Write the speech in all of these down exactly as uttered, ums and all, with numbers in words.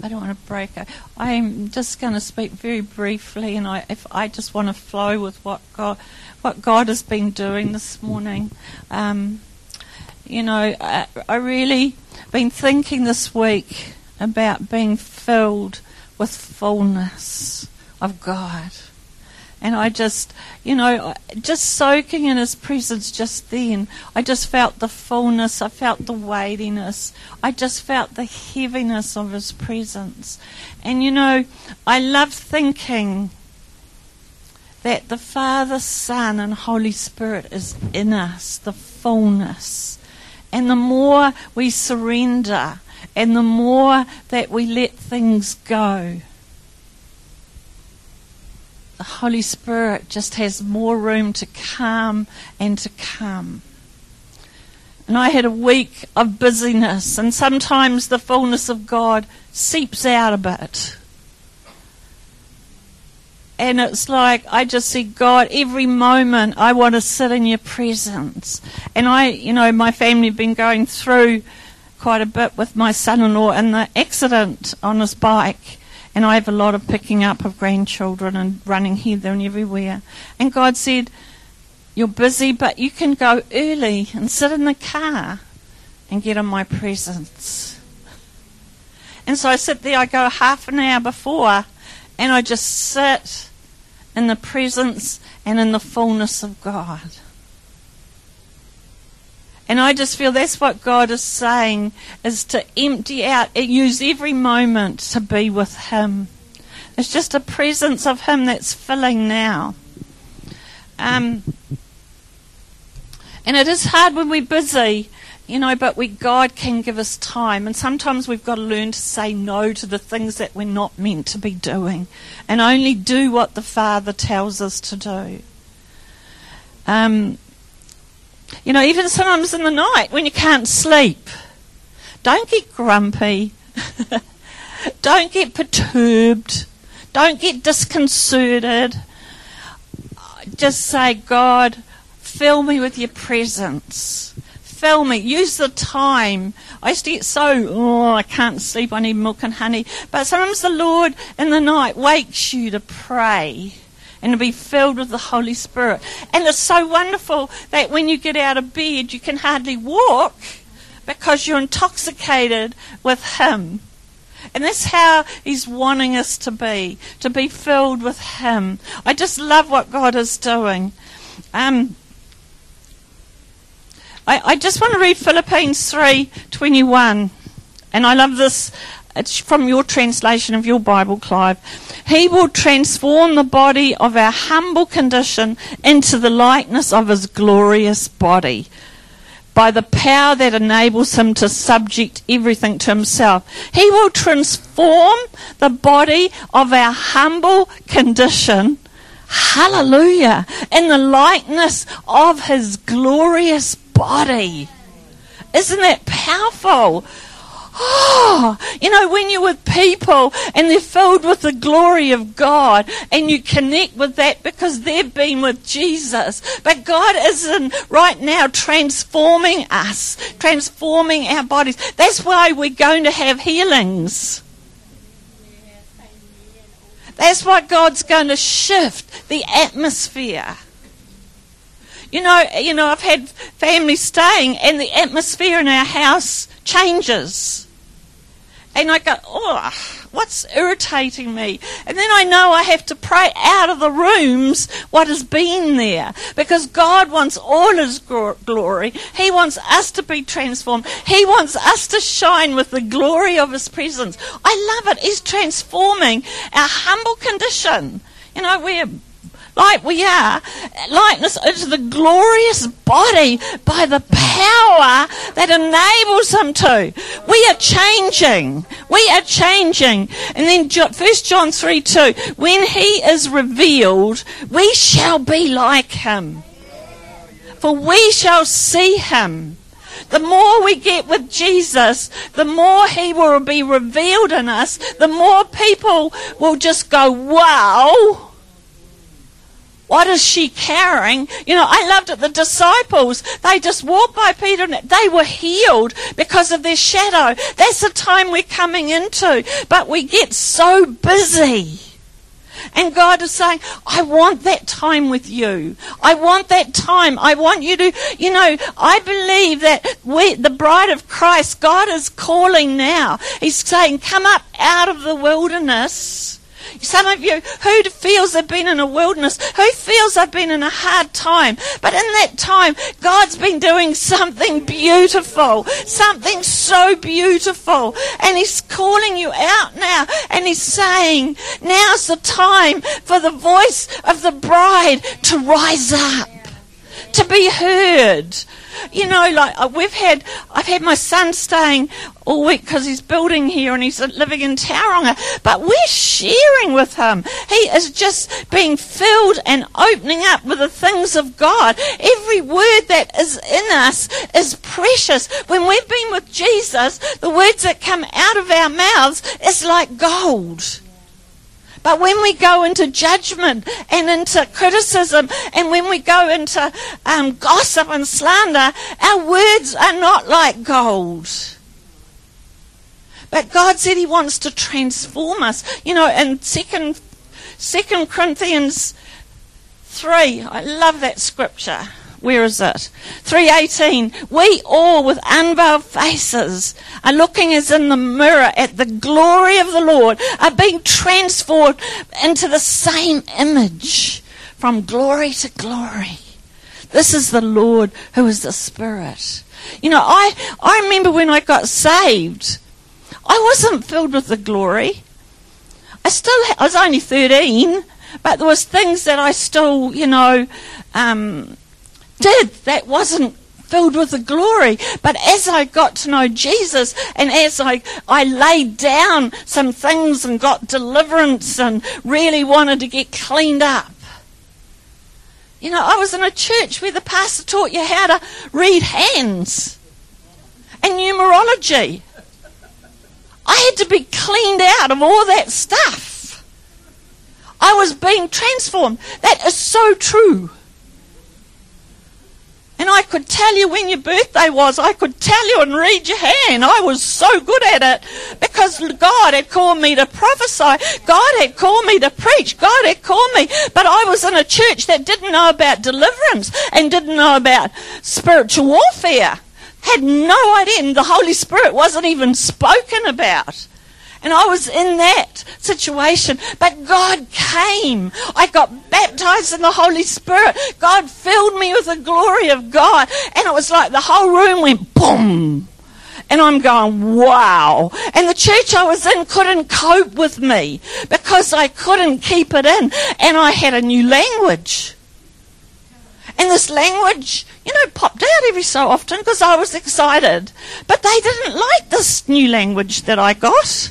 I don't want to break it. I'm just going to speak very briefly, and I, if I just want to flow with what God, what God has been doing this morning. Um, you know, I, I really been thinking this week about being filled with fullness of God. And I just, you know, just soaking in His presence just then, I just felt the fullness, I felt the weightiness, I just felt the heaviness of His presence. And, you know, I love thinking that the Father, Son, and Holy Spirit is in us, the fullness. And the more we surrender, and the more that we let things go, the Holy Spirit just has more room to come and to come. And I had a week of busyness, and sometimes the fullness of God seeps out a bit. And it's like I just see, God, every moment I want to sit in your presence. And I, you know, my family have been going through quite a bit with my son-in-law and the accident on his bike. And I have a lot of picking up of grandchildren and running here, there and everywhere. And God said, you're busy, but you can go early and sit in the car and get in my presence. And so I sit there, I go half an hour before, and I just sit in the presence and in the fullness of God. And I just feel that's what God is saying, is to empty out, use every moment to be with Him. It's just a presence of Him that's filling now. Um, and it is hard when we're busy, you know, but we God can give us time. And sometimes we've got to learn to say no to the things that we're not meant to be doing, and only do what the Father tells us to do. Um. You know, even sometimes in the night when you can't sleep, don't get grumpy, don't get perturbed, don't get disconcerted. Just say, God, fill me with your presence. Fill me. Use the time. I used to get so, oh, I can't sleep, I need milk and honey. But sometimes the Lord in the night wakes you to pray and to be filled with the Holy Spirit. And it's so wonderful that when you get out of bed, you can hardly walk because you're intoxicated with Him. And that's how He's wanting us to be, to be filled with Him. I just love what God is doing. Um, I, I just want to read Philippians three twenty-one. And I love this. It's from your translation of your Bible, Clive. He will transform the body of our humble condition into the likeness of His glorious body by the power that enables Him to subject everything to Himself. He will transform the body of our humble condition, hallelujah, in the likeness of His glorious body. Isn't that powerful? Oh, you know, when you're with people and they're filled with the glory of God and you connect with that because they've been with Jesus. But God is in right now transforming us, transforming our bodies. That's why we're going to have healings. That's why God's going to shift the atmosphere. You know, you know, I've had family staying and the atmosphere in our house changes. And I go, oh, what's irritating me? And then I know I have to pray out of the rooms what has been there. Because God wants all His glory. He wants us to be transformed. He wants us to shine with the glory of His presence. I love it. He's transforming our humble condition. You know, we're like we are, likeness into the glorious body by the power that enables Him to. We are changing. We are changing. And then First John three two, when He is revealed, we shall be like Him. For we shall see Him. The more we get with Jesus, the more He will be revealed in us, the more people will just go, wow. What is she carrying? You know, I loved it. The disciples, they just walked by Peter and they were healed because of their shadow. That's the time we're coming into. But we get so busy. And God is saying, I want that time with you. I want that time. I want you to, you know, I believe that we, the bride of Christ, God is calling now. He's saying, come up out of the wilderness. Some of you who feels they've been in a wilderness, who feels they've been in a hard time, but in that time, God's been doing something beautiful, something so beautiful, and He's calling you out now, and He's saying, now's the time for the voice of the bride to rise up, to be heard. You know, like we've had, I've had my son staying all week because he's building here and he's living in Tauranga. But we're sharing with him. He is just being filled and opening up with the things of God. Every word that is in us is precious. When we've been with Jesus, the words that come out of our mouths is like gold. But when we go into judgment and into criticism and when we go into um, gossip and slander, our words are not like gold. But God said He wants to transform us. You know, in Second Second Corinthians three, I love that scripture. Where is it? three eighteen. We all with unveiled faces are looking as in the mirror at the glory of the Lord, are being transformed into the same image from glory to glory. This is the Lord who is the Spirit. You know, I, I remember when I got saved, I wasn't filled with the glory. I still, I was only thirteen, but there was things that I still, you know, um, did that wasn't filled with the glory. But as I got to know Jesus and as I, I laid down some things and got deliverance and really wanted to get cleaned up. You know, I was in a church where the pastor taught you how to read hands and numerology. I had to be cleaned out of all that stuff. I was being transformed. That is so true. And I could tell you when your birthday was. I could tell you and read your hand. I was so good at it because God had called me to prophesy. God had called me to preach. God had called me. But I was in a church that didn't know about deliverance and didn't know about spiritual warfare. Had no idea. And the Holy Spirit wasn't even spoken about. And I was in that situation. But God came. I got baptized in the Holy Spirit. God filled me with the glory of God. And it was like the whole room went boom. And I'm going, wow. And the church I was in couldn't cope with me because I couldn't keep it in. And I had a new language. And this language, you know, popped out every so often because I was excited. But they didn't like this new language that I got.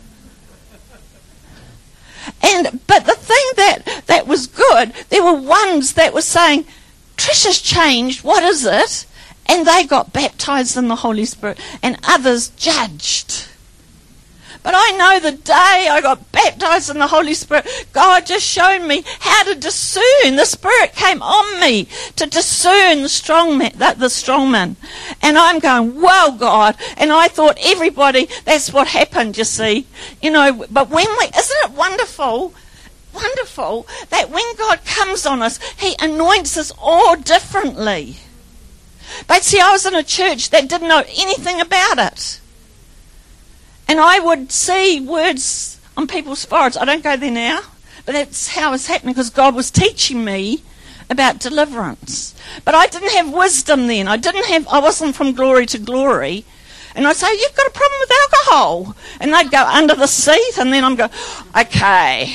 And but the thing that, that was good, there were ones that were saying, Trisha's changed, what is it? And they got baptized in the Holy Spirit, and others judged. But I know the day I got baptized in the Holy Spirit, God just showed me how to discern. The Spirit came on me to discern the strong man, that the strong man. And I'm going, wow, God. And I thought everybody, that's what happened, you see. You know, but when we, isn't it wonderful, wonderful that when God comes on us, He anoints us all differently. But see, I was in a church that didn't know anything about it. And I would see words on people's foreheads. I don't go there now, but that's how it's happening because God was teaching me about deliverance. But I didn't have wisdom then. I didn't have. I wasn't from glory to glory. And I'd say, you've got a problem with alcohol. And they'd go under the seat, and then I'm going, okay.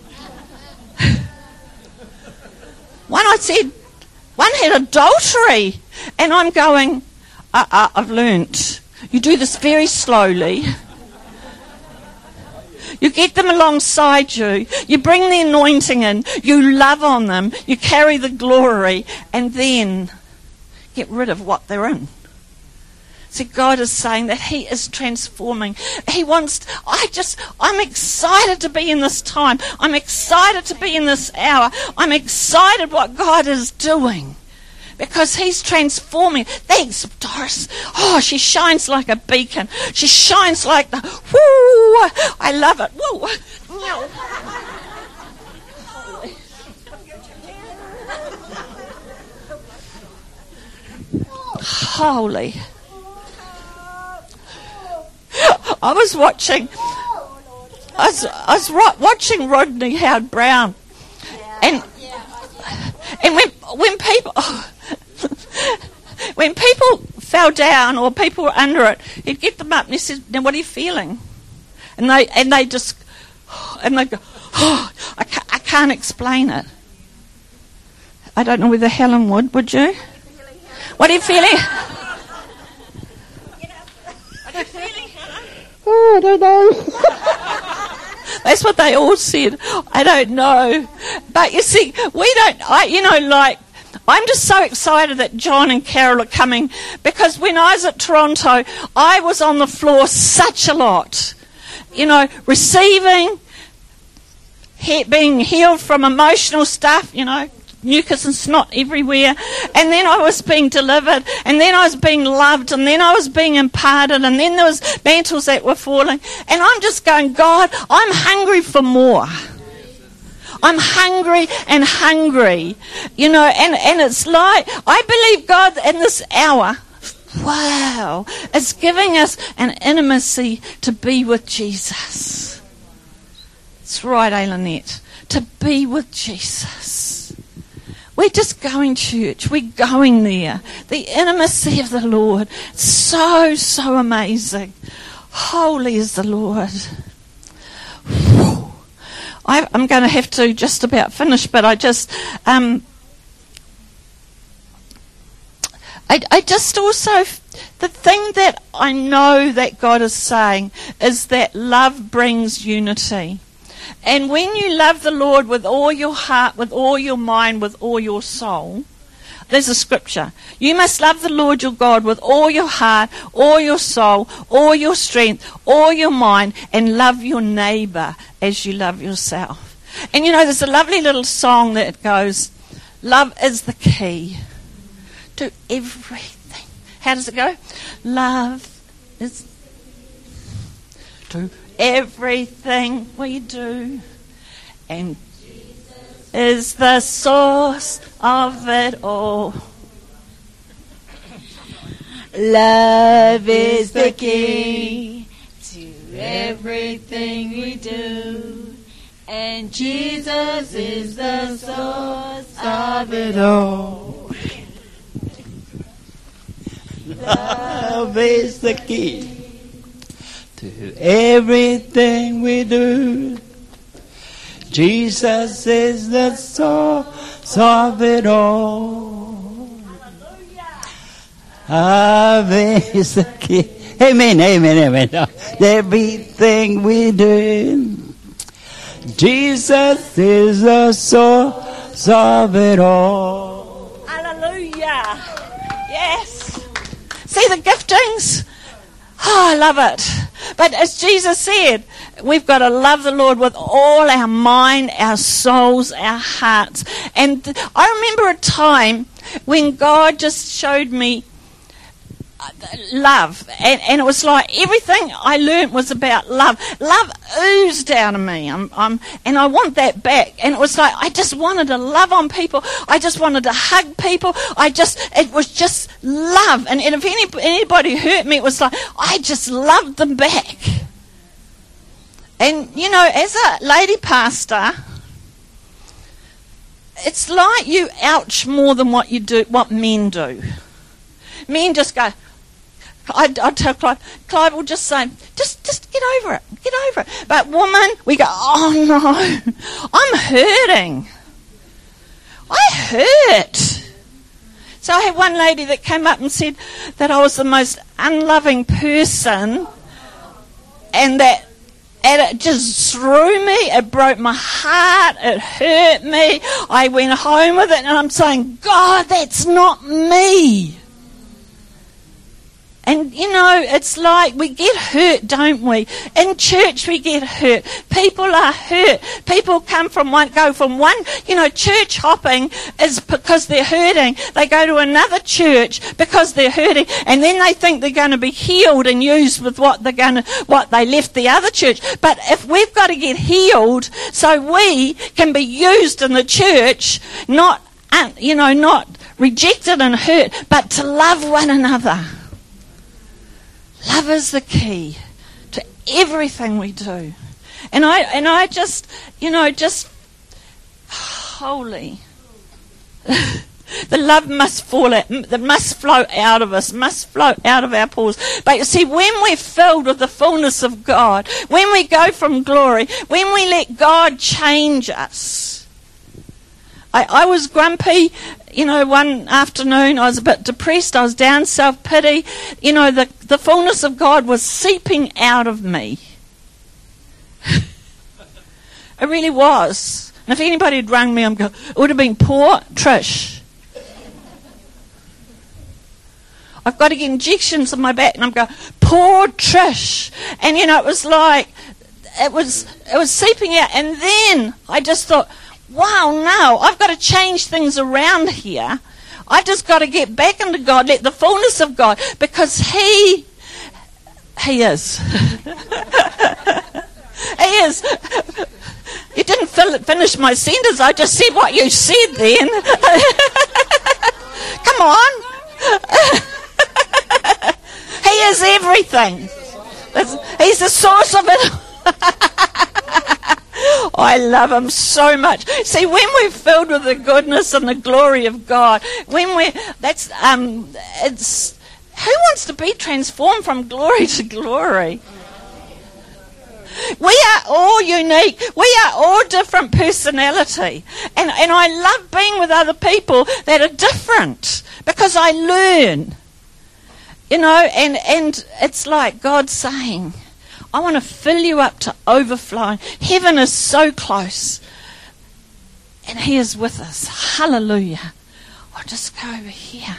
One I said, one had adultery. And I'm going, uh-uh, I've learnt. You do this very slowly. You get them alongside you. You bring the anointing in. You love on them. You carry the glory. And then get rid of what they're in. See, God is saying that He is transforming. He wants, I just, I'm excited to be in this time. I'm excited to be in this hour. I'm excited what God is doing. Because He's transforming. Thanks, Doris. Oh, she shines like a beacon. She shines like the, whoo, I love it. Woo. Holy. I was watching, I was, I was ro- watching Rodney Howard-Browne, and and when when people when people fell down or people were under it, he'd get them up and he said, "Now, what are you feeling?" And they and they just and they go, "Oh, I can't, I can't explain it." I don't know whether Helen would. Would you? What are you feeling? Oh, I don't know. That's what they all said. I don't know. But you see, we don't, I, you know, like, I'm just so excited that John and Carol are coming, because when I was at Toronto, I was on the floor such a lot. You know, receiving, he, being healed from emotional stuff, you know, mucus and snot everywhere, and then I was being delivered, and then I was being loved, and then I was being imparted, and then there was mantles that were falling, and I'm just going, God, I'm hungry for more. I'm hungry and hungry, you know, and, and it's like, I believe God in this hour, wow, is giving us an intimacy to be with Jesus. That's right, Ailenette, to be with Jesus. We're just going church. We're going there. The intimacy of the Lord. So, so amazing. Holy is the Lord. I, I'm going to have to just about finish, but I just... Um, I, I just also... The thing that I know that God is saying is that love brings unity. And when you love the Lord with all your heart, with all your mind, with all your soul, there's a scripture. You must love the Lord your God with all your heart, all your soul, all your strength, all your mind, and love your neighbour as you love yourself. And you know, there's a lovely little song that goes, love is the key to everything. How does it go? Love is to everything we do, and Jesus is the source of it all. Love is the key to everything we do, and Jesus is the source of it all. Love is the key to everything we do. Jesus is the source of it all. Love is the key. Amen, amen, amen. Everything we do. Jesus is the source of it all. Hallelujah. Yes. See the giftings? Oh, I love it. But as Jesus said, we've got to love the Lord with all our mind, our souls, our hearts. And I remember a time when God just showed me love. And, and it was like everything I learnt was about love. Love oozed out of me. I'm, I'm, and I want that back. And it was like I just wanted to love on people. I just wanted to hug people. I just, it was just love. And, and if any, anybody hurt me, it was like I just loved them back. And, you know, as a lady pastor, it's like you ouch more than what you do, what men do. Men just go, I, I tell Clive, Clive will just say, just just get over it, get over it. But woman, we go, oh no, I'm hurting. I hurt. So I had one lady that came up and said that I was the most unloving person, and that and it just threw me, it broke my heart, it hurt me. I went home with it and I'm saying, God, that's not me. And, you know, it's like we get hurt, don't we? In church we get hurt. People are hurt. People come from one, go from one, you know, church hopping is because they're hurting. They go to another church because they're hurting. And then they think they're going to be healed and used with what they're going to, what they left the other church. But if we've got to get healed so we can be used in the church, not, you know, not rejected and hurt, but to love one another. Love is the key to everything we do. And I and I just, you know, just holy. The love must fall out, that must flow out of us, must flow out of our pores. But you see, when we're filled with the fullness of God, when we go from glory, when we let God change us. I, I was grumpy, you know, one afternoon I was a bit depressed, I was down, self-pity. You know, the, the fullness of God was seeping out of me. It really was. And if anybody had rung me, I'm going, it would have been poor Trish. I've got to get injections in my back, and I'm going, poor Trish. And, you know, it was like, it was, it was seeping out. And then I just thought, wow, no, I've got to change things around here. I've just got to get back into God, let the fullness of God, because He, He is. He is. You didn't fill, finish my sentence, I just said what you said then. Come on. He is everything. He's the source of it. I love Him so much. See, when we're filled with the goodness and the glory of God, when we're, that's, um, it's, who wants to be transformed from glory to glory? We are all unique. We are all different personality. And, and I love being with other people that are different because I learn. You know, and, and it's like God saying, I want to fill you up to overflowing. Heaven is so close. And He is with us. Hallelujah. I'll just go over here.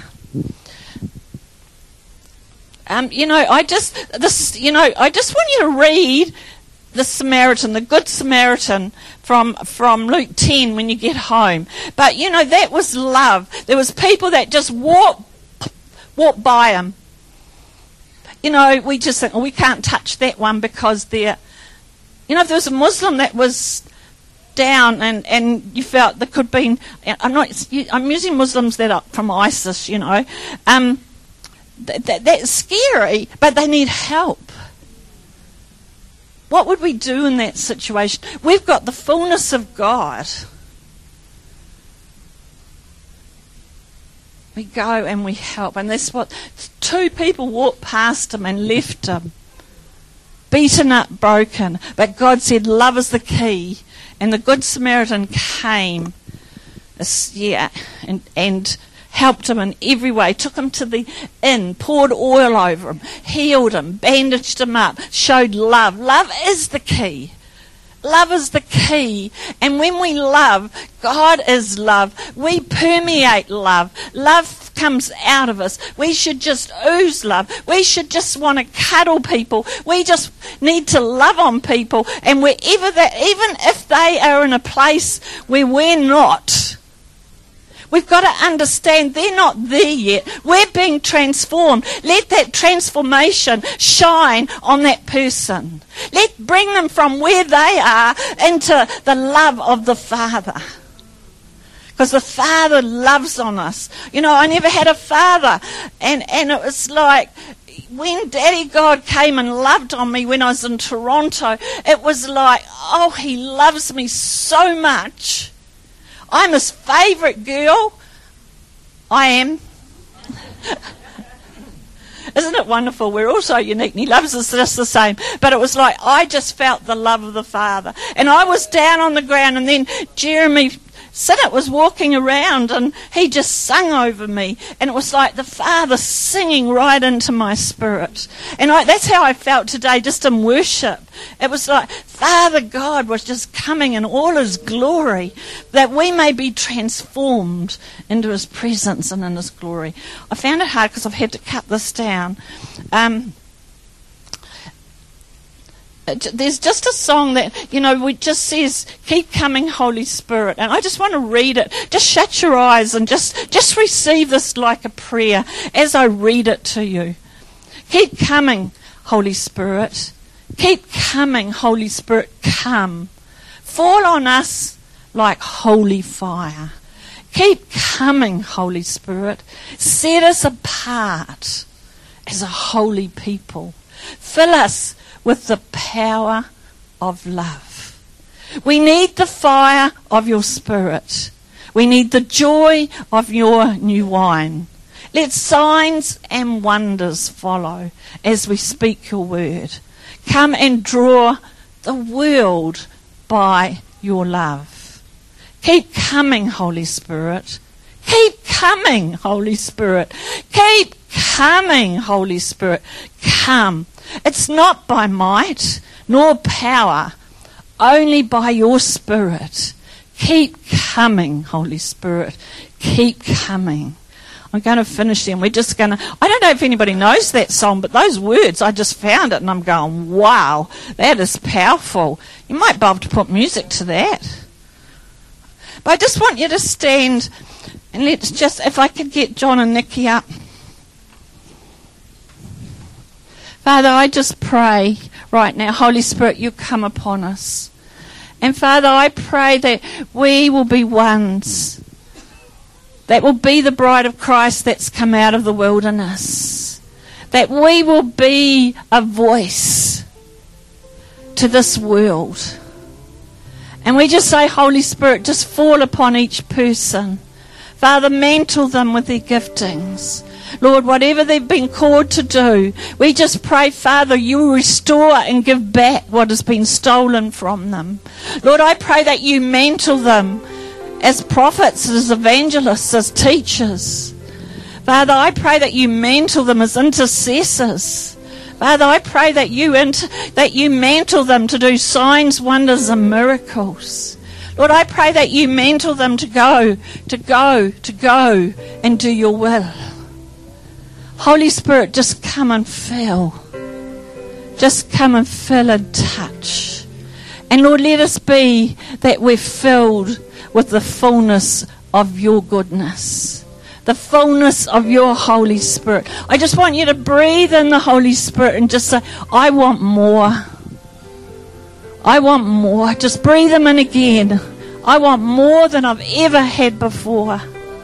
Um, you know, I just, this, you know, I just want you to read the Samaritan, the Good Samaritan from, from Luke ten when you get home. But, you know, that was love. There was people that just walked, walked by Him. You know, we just think, well, we can't touch that one because they're... You know, if there was a Muslim that was down and, and you felt there could be... I'm not... I'm using Muslims that are from ISIS, you know. Um, th- th- that's scary, but they need help. What would we do in that situation? We've got the fullness of God. We go and we help. And that's what... Two people walked past Him and left Him. Beaten up, broken. But God said, love is the key. And the Good Samaritan came, yeah, and, and helped him in every way. Took him to the inn, poured oil over him, healed him, bandaged him up, showed love. Love is the key. Love is the key. And when we love, God is love. We permeate love. Love comes out of us. We should just ooze love. We should just want to cuddle people. We just need to love on people. And wherever that, even if they are in a place where we're not, we've got to understand they're not there yet. We're being transformed. Let that transformation shine on that person. Let bring them from where they are into the love of the Father. Because the Father loves on us. You know, I never had a father. And, and it was like, when Daddy God came and loved on me when I was in Toronto, it was like, oh, He loves me so much. I'm His favourite girl. I am. Isn't it wonderful? We're all so unique, and He loves us just the same. But it was like I just felt the love of the Father. And I was down on the ground, and then Jeremy Sinnott was walking around and he just sung over me, and it was like the Father singing right into my spirit. And I, that's how I felt today, just in worship. It was like Father God was just coming in all his glory, that we may be transformed into his presence and in his glory. I found it hard because I've had to cut this down. Um, There's just a song that, you know, it just says, keep coming, Holy Spirit. And I just want to read it. Just shut your eyes and just, just receive this like a prayer as I read it to you. Keep coming, Holy Spirit. Keep coming, Holy Spirit. Come. Fall on us like holy fire. Keep coming, Holy Spirit. Set us apart as a holy people. Fill us with the power of love. We need the fire of your Spirit. We need the joy of your new wine. Let signs and wonders follow as we speak your word. Come and draw the world by your love. Keep coming, Holy Spirit. Keep coming, Holy Spirit. Keep coming, Holy Spirit. Come. It's not by might nor power, only by your Spirit. Keep coming, Holy Spirit. Keep coming. I'm going to finish them. We're just going to... I don't know if anybody knows that song, but those words, I just found it and I'm going, wow, that is powerful. You might be able to put music to that. But I just want you to stand and let's just... If I could get John and Nikki up. Father, I just pray right now, Holy Spirit, you come upon us. And Father, I pray that we will be ones that will be the bride of Christ that's come out of the wilderness. That we will be a voice to this world. And we just say, Holy Spirit, just fall upon each person. Father, mantle them with their giftings. Lord, whatever they've been called to do, we just pray, Father, you restore and give back what has been stolen from them. Lord, I pray that you mantle them as prophets, as evangelists, as teachers. Father, I pray that you mantle them as intercessors. Father, I pray that you inter- that you mantle them to do signs, wonders, and miracles. Lord, I pray that you mantle them to go, to go, to go and do your will. Holy Spirit, just come and fill. Just come and fill and touch. And Lord, let us be that we're filled with the fullness of your goodness. The fullness of your Holy Spirit. I just want you to breathe in the Holy Spirit and just say, I want more. I want more. Just breathe them in again. I want more than I've ever had before.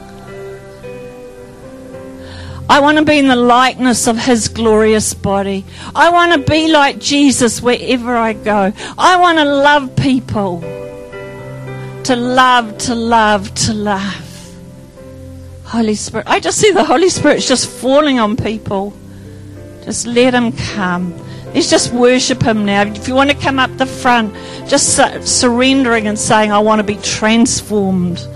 I want to be in the likeness of his glorious body. I want to be like Jesus wherever I go. I want to love people. To love, to love, to love. Holy Spirit. I just see the Holy Spirit's just falling on people. Just let him come. Let's just worship him now. If you want to come up the front, just surrendering and saying, I want to be transformed